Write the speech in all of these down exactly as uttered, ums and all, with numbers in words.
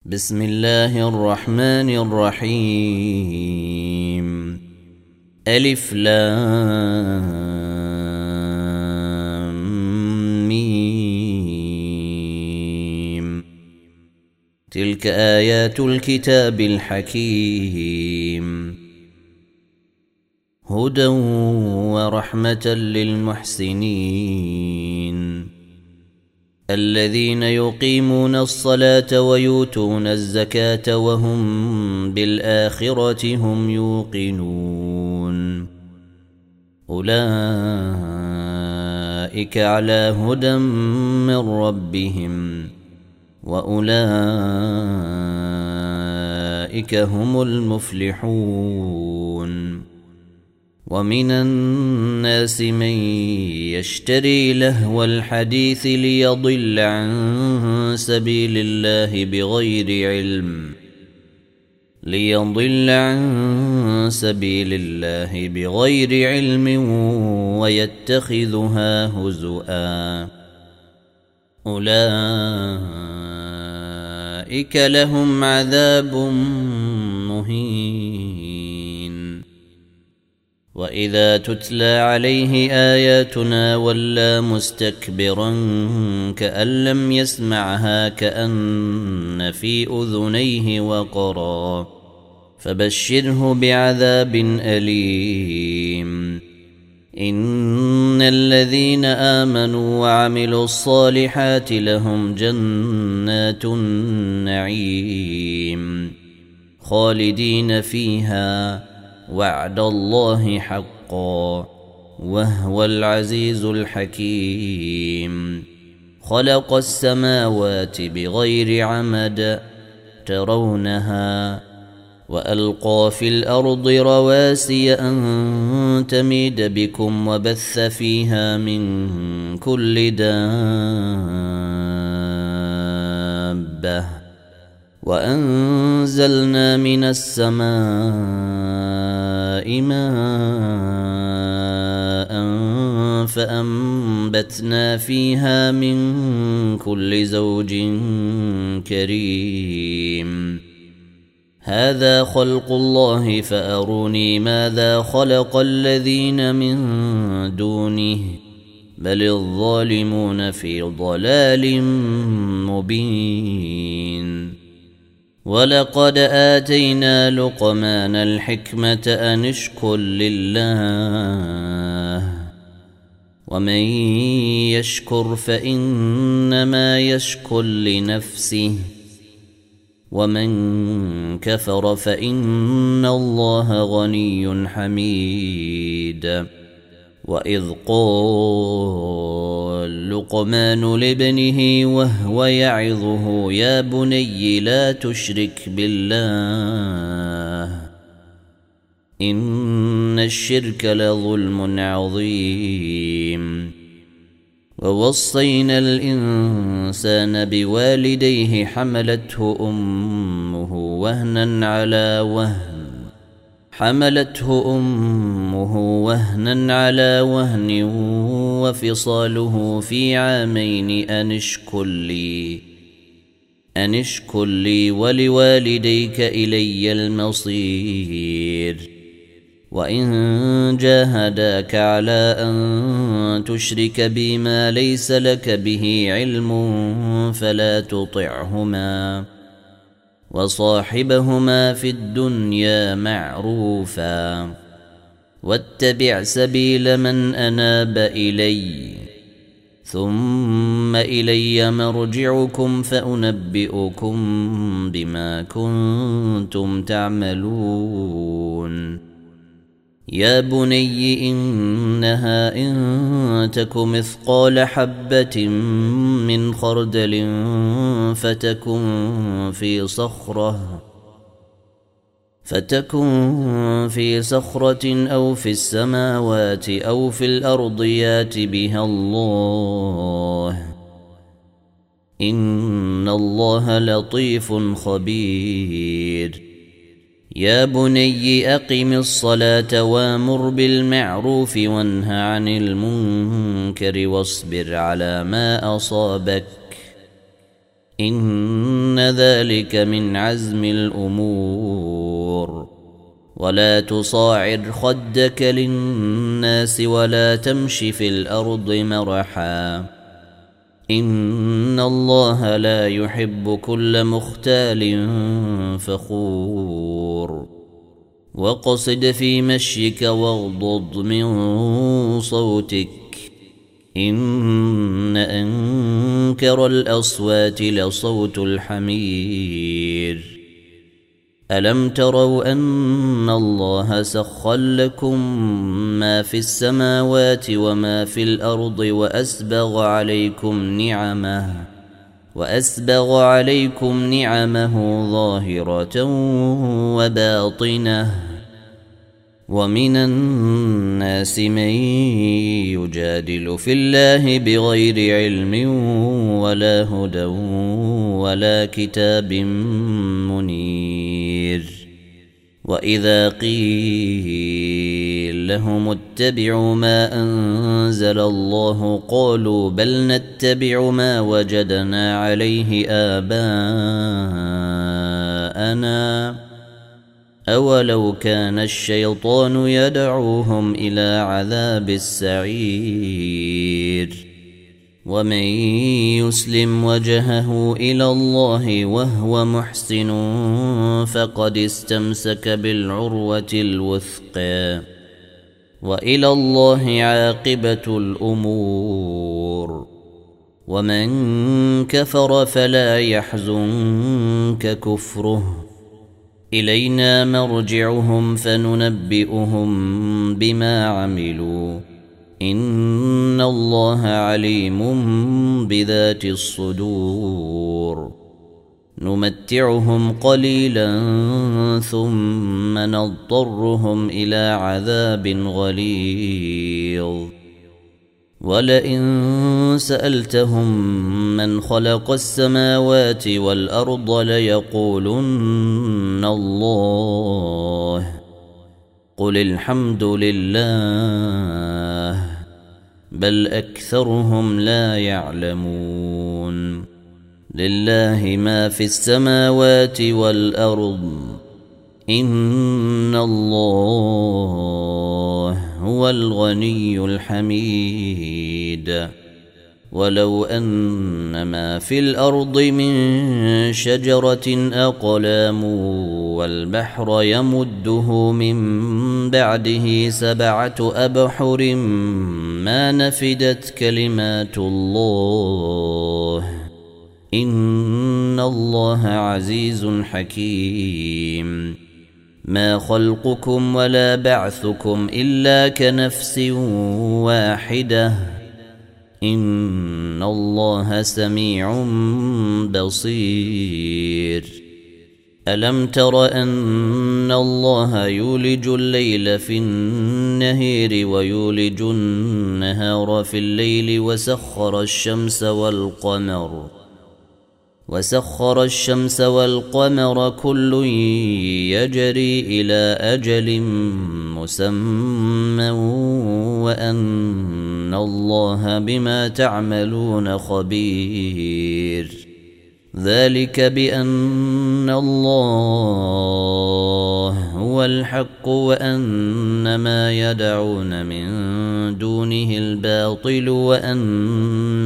بسم الله الرحمن الرحيم. ألف لام ميم. تلك آيات الكتاب الحكيم، هدى ورحمة للمحسنين الذين يقيمون الصلاة ويؤتون الزكاة وهم بالآخرة هم يوقنون. أولئك على هدى من ربهم وأولئك هم المفلحون. ومن الناس من يشتري لهو الحديث ليضل عن سبيل الله بغير علم ليضل عن سبيل الله بغير علم ويتخذها هزؤا. أولئك لهم عذاب مهين. وإذا تتلى عليه آياتنا ولى مستكبرا كأن لم يسمعها كأن في أذنيه وقرا، فبشره بعذاب أليم. إن الذين آمنوا وعملوا الصالحات لهم جنات النعيم خالدين فيها، وعد الله حقا وهو العزيز الحكيم. خلق السماوات بغير عمد ترونها وألقى في الأرض رواسي أن تميد بكم وبث فيها من كل دابة، وأنزلنا من السماء ماء فأنبتنا فيها من كل زوج كريم. هذا خلق الله فأروني ماذا خلق الذين من دونه بل الظالمون في ضلال مبين. ولقد آتينا لقمان الحكمة أن اشكر لله، ومن يشكر فإنما يشكر لنفسه، ومن كفر فإن الله غني حميد. وإذ قال لقمان لابنه وهو يعظه يا بني لا تشرك بالله إن الشرك لظلم عظيم. ووصينا الإنسان بوالديه حملته أمه وهنا على وهن حملته أمه وهنا على وهن وفصاله في عامين أن اشكر لي أن اشكر لي ولوالديك إلي المصير. وإن جاهداك على أن تشرك بي ما ليس لك به علم فلا تطعهما، وصاحبهما في الدنيا معروفا، واتبع سبيل من أناب إلي، ثم إلي مرجعكم فأنبئكم بما كنتم تعملون. يا بني إنها إن تك مثقال حبة من خردل فتكن في صخرة فتكن في صخرة أو في السماوات أو في الأرض يات بها الله، إن الله لطيف خبير. يا بني أقم الصلاة وامر بالمعروف وانه عن المنكر واصبر على ما أصابك، إن ذلك من عزم الأمور. ولا تصاعر خدك للناس ولا تمش في الأرض مرحا إن الله لا يحب كل مختال فخور. واقصد في مشيك واغضض من صوتك إن أنكر الأصوات لصوت الحمير. ألم تروا أن الله سخر لكم ما في السماوات وما في الأرض وأسبغ عليكم نعمه وأسبغ عليكم نعمه ظاهرة وباطنة ومن الناس من يجادل في الله بغير علم ولا هدى ولا كتاب منير. وإذا قيل لهم اتبعوا ما أنزل الله قالوا بل نتبع ما وجدنا عليه آباءنا أولو كان الشيطان يدعوهم إلى عذاب السعير. ومن يسلم وجهه إلى الله وهو محسن فقد استمسك بالعروة الوثقى وإلى الله عاقبة الأمور. ومن كفر فلا يحزنك كفره إلينا مرجعهم فننبئهم بما عملوا إن الله عليم بذات الصدور. نمتعهم قليلا ثم نضطرهم إلى عذاب غليظ. ولئن سألتهم من خلق السماوات والأرض ليقولن الله قل الحمد لله بل أكثرهم لا يعلمون. لله ما في السماوات والأرض إن الله هو الغني الحميد. ولو أن ما في الأرض من شجرة أقلام والبحر يمده من بعده سبعة أبحر ما نفدت كلمات الله إن الله عزيز حكيم. ما خلقكم ولا بعثكم إلا كنفس واحدة إن الله سميع بصير. ألم تر أن الله يولج الليل في النهار ويولج النهار في الليل وسخر الشمس والقمر وسخر الشمس والقمر كل يجري إلى أجل مسمى وأن الله بما تعملون خبير. ذلك بأن الله هو الحق وأن ما يدعون من دونه الباطل وأن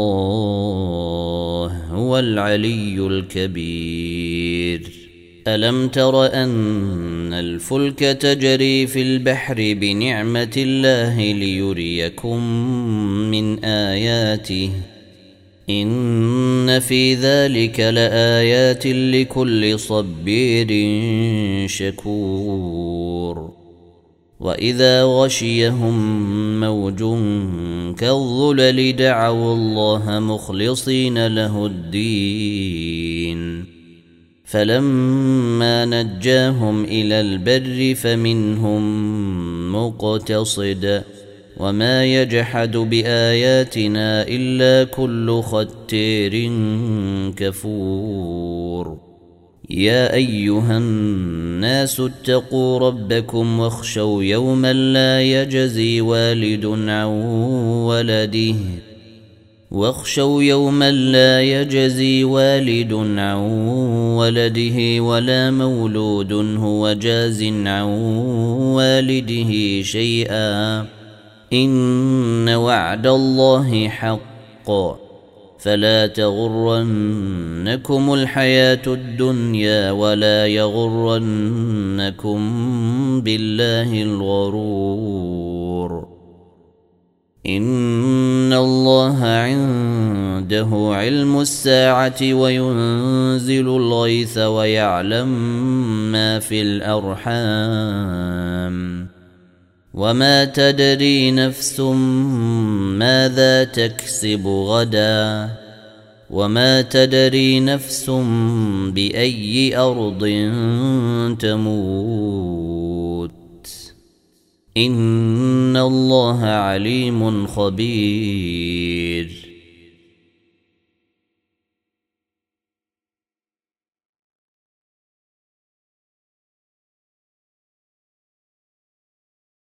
الله هو العلي الكبير. ألم تر أن الفلك تجري في البحر بنعمة الله ليريكم من آياته إن في ذلك لآيات لكل صبير شكور. وإذا غشيهم موج كالظلل دعوا الله مخلصين له الدين فلما نجاهم إلى البر فمنهم مقتصد وما يجحد بآياتنا إلا كل ختير كفور. يا أيها الناس اتقوا ربكم واخشوا يوما لا يجزي والد عن ولده واخشوا يوما لا يجزي والد عن ولده ولا مولود هو جاز عن والده شيئا إن وعد الله حق فلا تغرنكم الحياة الدنيا ولا يغرنكم بالله الغرور إن الله عنده علم الساعة وينزل الغيث ويعلم ما في الأرحام وما تدري نفس ماذا تكسب غدا وما تدري نفس بأي أرض تموت إن الله عليم خبير